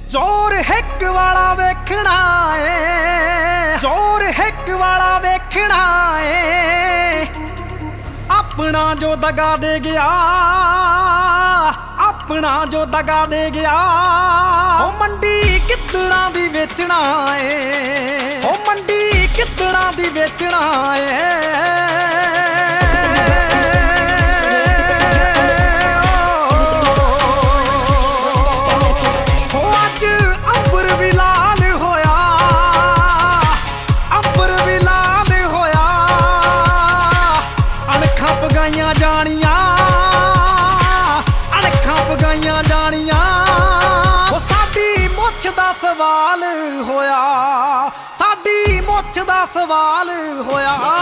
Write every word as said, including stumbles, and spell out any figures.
ਜ਼ੋਰ ਹਿੱਕ ਵਾਲਾ ਵੇਖਣਾ ਏ, ਜ਼ੋਰ ਹਿੱਕ ਵਾਲਾ ਵੇਖਣਾ ਏ। ਆਪਣਾ ਜੋ ਦਗਾ ਦੇ ਗਿਆ, ਆਪਣਾ ਜੋ ਦਗਾ ਦੇ ਗਿਆ, ਉਹ ਮੰਡੀ ਕਿੱਦਣਾ ਦੀ ਵੇਚਣਾ ਏ, ਉਹ ਮੰਡੀ ਕਿੱਦਣਾ ਦੀ ਵੇਚਣਾ ਏ। ਪਗਾਈਆਂ ਜਾਣੀਆਂ, ਅਣਖਾਂ ਪਗਾਈਆਂ ਜਾਣੀਆਂ। ਉਹ ਸਾਡੀ ਮੁੱਛ ਦਾ ਸਵਾਲ ਹੋਇਆ, ਸਾਡੀ ਮੁੱਛ ਦਾ ਸਵਾਲ ਹੋਇਆ।